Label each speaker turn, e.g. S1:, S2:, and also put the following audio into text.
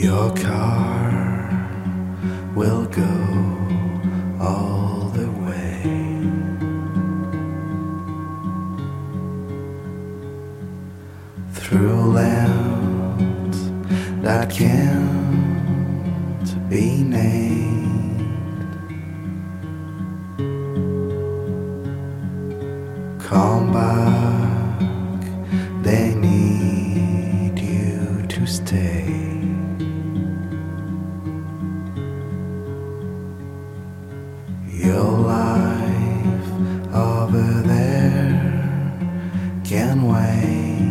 S1: Your car will go all the way. Through lands that can't be named. Come back, they need you to stay. Your life over there can wait.